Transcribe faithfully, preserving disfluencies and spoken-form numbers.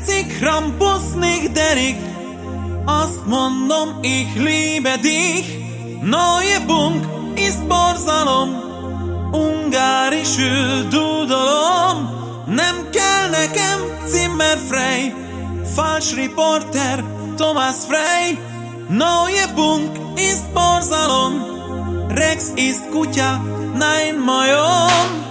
vierzig Gramm plus nicht derig. Azt mondom, ich liebe dich. Neue Bunk ist borzalom, ungárisül dúdolom. Nem kell nekem Zimmerfrei, Falschreporter Thomas Frey. Neue Bunk ist borzalom, Rex ist kutya, nein majom.